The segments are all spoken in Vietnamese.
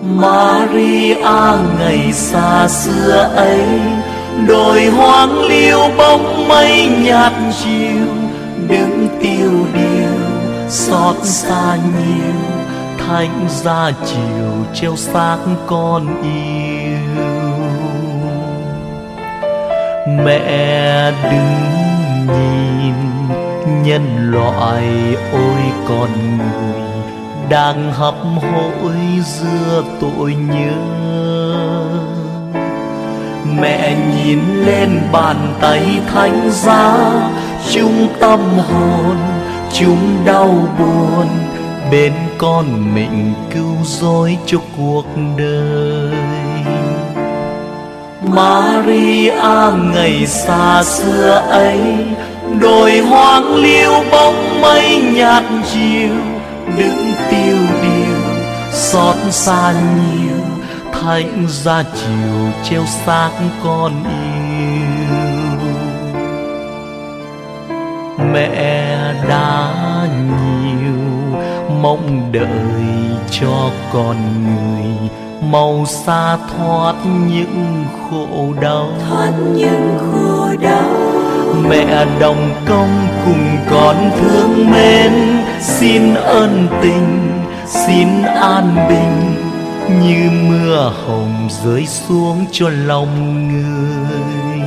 Maria ngày xa xưa ấy, đồi hoang liêu bóng mây nhạt chiều, đứng tiêu điều xót xa nhiều, thánh giá chiều treo xác con yêu. Mẹ đứng nhìn nhân loại ôi con người đang hấp hối giữa tội nhớ. Mẹ nhìn lên bàn tay thánh giá, chung tâm hồn chung đau buồn, bên con mình cứu rỗi cho cuộc đời. Maria ngày xa xưa ấy, đồi hoang liêu bóng mây nhạt chiều, đứng tiêu điều xót xa nhiều, thánh giá chiều treo xác con yêu. Mẹ đã nhiều mong đợi cho con người, màu xa thoát những khổ đau. Mẹ đồng công cùng con thương mến, xin ơn tình xin an bình, như mưa hồng rơi xuống cho lòng người.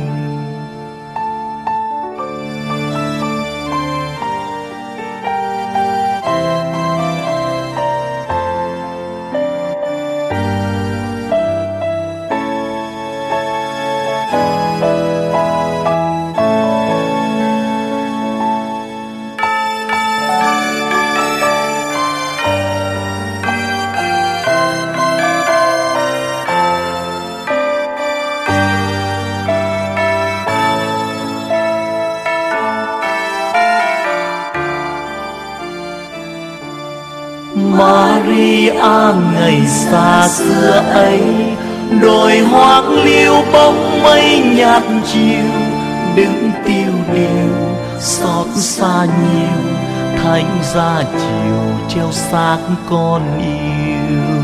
Maria ngày xa xưa ấy, đồi hoang liêu bóng mây nhạt chiều, đứng tiêu điều xót xa nhiều, thánh giá chiều treo xác con yêu.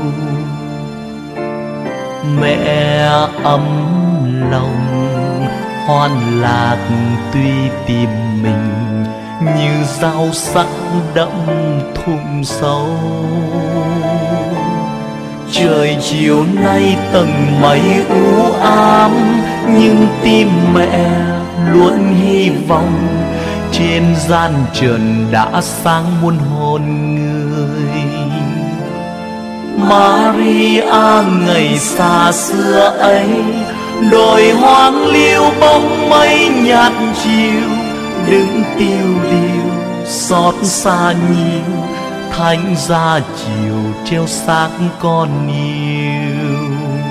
Mẹ ấm lòng hoan lạc tuy tìm mình, như dao sắc đẫm thùng sâu. Trời chiều nay tầng mây u ám, nhưng tim mẹ luôn hy vọng, trên gian trần đã sáng muôn hồn người. Maria ngày xa xưa ấy, đồi hoang liêu bóng mây nhạt chiều, đứng tiêu điều xót xa nhiều, thánh giá chiều treo xác con yêu.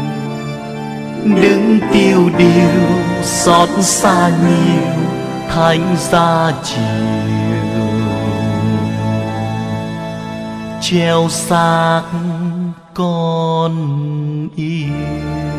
Đứng tiêu điều xót xa nhiều, thánh giá chiều treo xác con yêu.